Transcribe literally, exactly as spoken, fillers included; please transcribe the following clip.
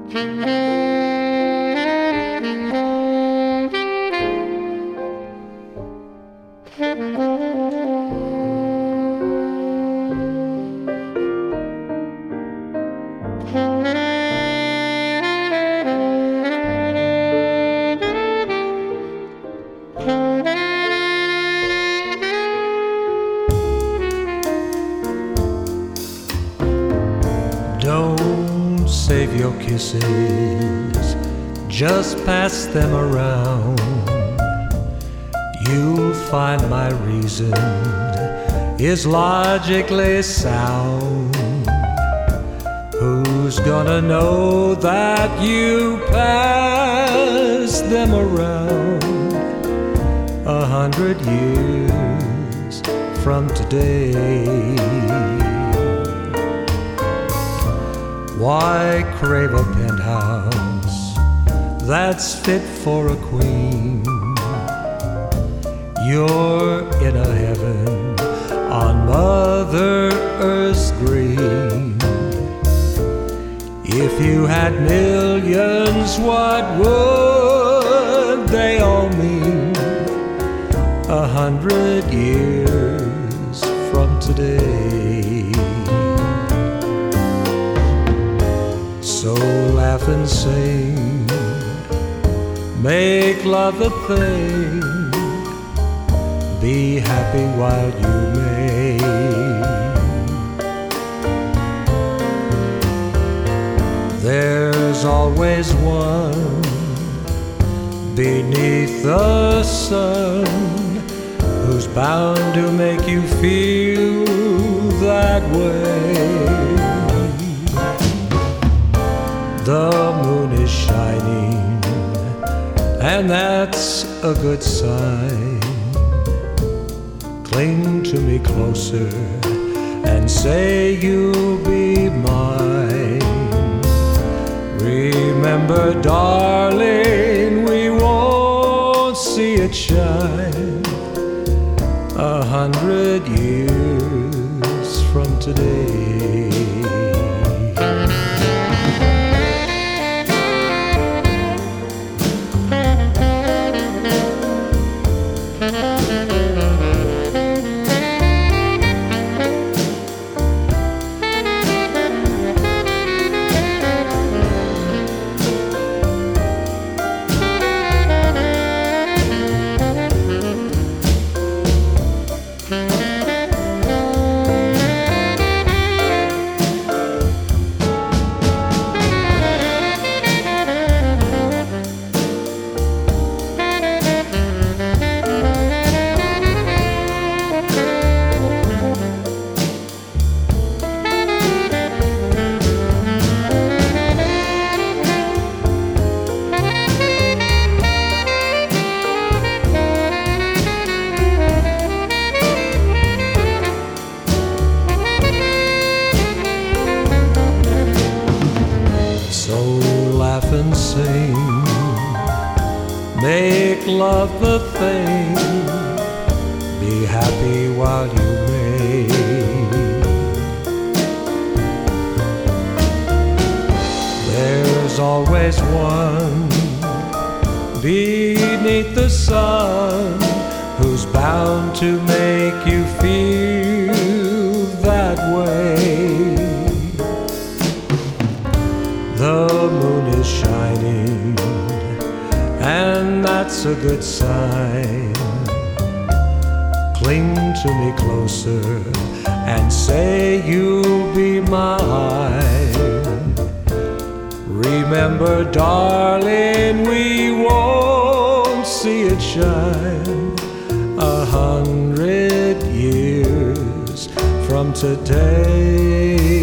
Don't save your kisses, just pass them around. You'll find my reason is logically sound. Who's gonna know that you pass them around a hundred years from today? Why crave a penthouse that's fit for a queen? You're in a heaven on Mother Earth's green. If you had millions, what would they all mean a hundred years from today? So laugh and sing, make love the thing, be happy while you may. There's always one beneath the sun who's bound to make you feel that way. The moon is shining, and that's a good sign. Cling to me closer and say you'll be mine. Remember, darling, we won't see it shine a hundred years from today. Laugh and sing, make love the thing, be happy while you may. There's always one beneath the sun who's bound to make you feel that way. The moon is shining, and that's a good sign. Cling to me closer and say you'll be mine. Remember, darling, we won't see it shine a hundred years from today.